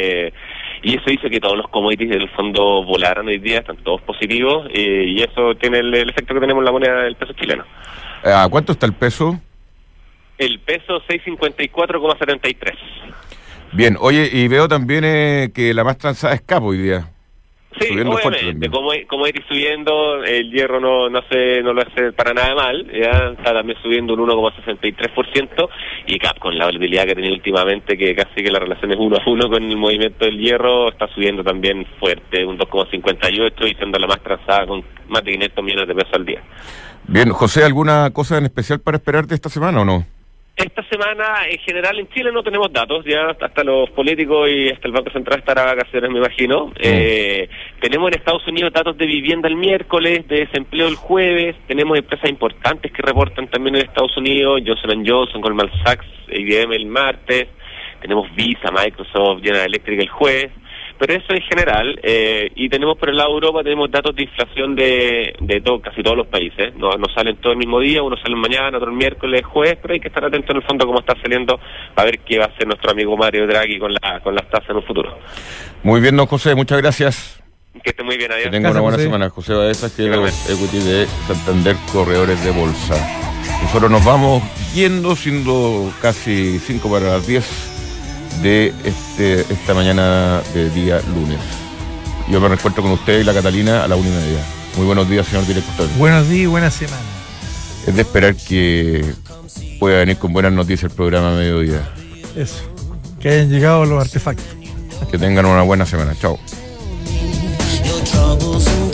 Y eso hizo que todos los commodities del fondo volaran hoy día, están todos positivos, y eso tiene el efecto que tenemos en la moneda del peso chileno. ¿A cuánto está el peso? El peso 654,73. Bien, oye, y veo también que la más transada es CAP hoy día. Sí, obviamente, como ir subiendo, el hierro no lo hace para nada mal, ya está también subiendo un 1,63%, y CAP con la volatilidad que tiene últimamente, que casi que la relación es 1-1 con el movimiento del hierro, está subiendo también fuerte, un 2,58, y siendo la más transada con más de 500 millones de pesos al día. Bien, José, ¿alguna cosa en especial para esperar de esta semana o no? Esta semana, en general, en Chile no tenemos datos, ya hasta los políticos y hasta el Banco Central estará a vacaciones, me imagino. Tenemos en Estados Unidos datos de vivienda el miércoles, de desempleo el jueves, tenemos empresas importantes que reportan también en Estados Unidos, Johnson & Johnson, Goldman Sachs, IBM el martes, tenemos Visa, Microsoft, General Electric el jueves. Pero eso en general, y tenemos por el lado de Europa, tenemos datos de inflación de casi todos los países, no salen todo el mismo día, unos salen mañana, otro el miércoles, jueves, pero hay que estar atento en el fondo cómo está saliendo, para ver qué va a hacer nuestro amigo Mario Draghi con las tasas en un futuro. Muy bien, don José, muchas gracias. Que esté muy bien, adiós. Que tenga una buena semana. José Baeza, que es equity de Santander Corredores de Bolsa. Nosotros nos vamos yendo, siendo casi 5 para las 10 de esta mañana de día lunes. Yo me reencuentro con usted y la Catalina a la 1:30. Muy buenos días, señor director. Buenos días y buena semana. Es de esperar que pueda venir con buenas noticias el programa a mediodía. Eso, que hayan llegado los artefactos. Que tengan una buena semana. Chao.